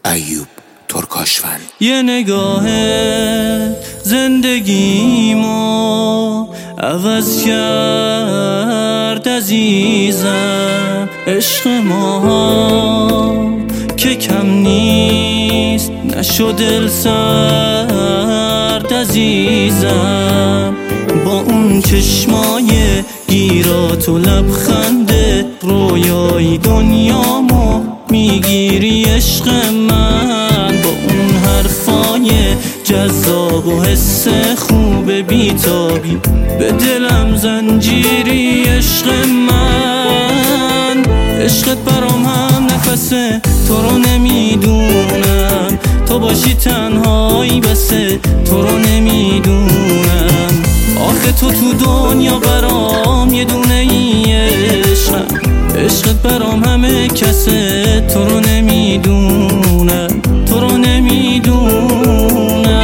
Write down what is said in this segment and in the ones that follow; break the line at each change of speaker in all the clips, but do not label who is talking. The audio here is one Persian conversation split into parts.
ایوب ترکاشفن.
یه نگاه زندگیمو عوض کرد عزیزم، عشق ما که کم نیست نشد دل سرد عزیزم. با اون چشمای گیرات و لبخنده رویای دنیامو میگیری عشق من. با اون حرفای جذاب و حس خوب بیتابی به دلم زنجیری عشق من. عشقت برام هم نفسه، تو رو نمیدونم، تو باشی تنهایی بسه، تو رو نمیدونم. آخه تو دنیا برام یه دونه ای عشقم، عشقت برام همه کسه، تو رو نمیدونم، تو رو نمیدونم.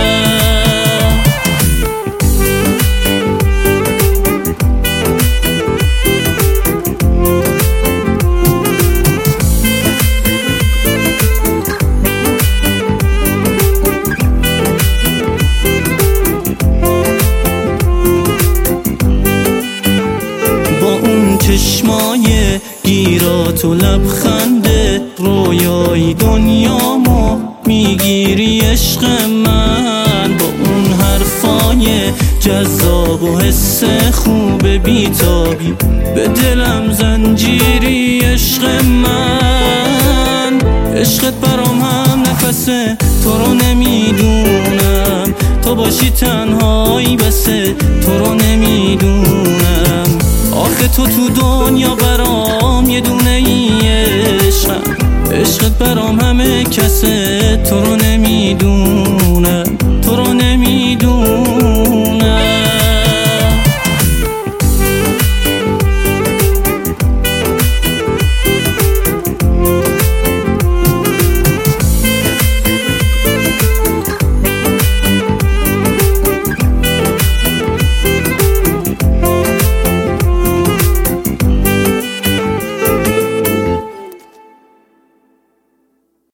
چشمای گیرات و لبخنده رویای دنیامو میگیری عشق من. با اون حرفای جذاب و حس خوب بیتابی به دلم زنجیری عشق من. عشقت برام هم نفسه، تو رو نمیدونم، تو باشی تنهایی بسه، تو رو نمیدونم. آخه تو دنیا برام یه دونه ای عشقم، عشقت برام همه کسه، تو رو نمیدونم، تو رو نمیدونم.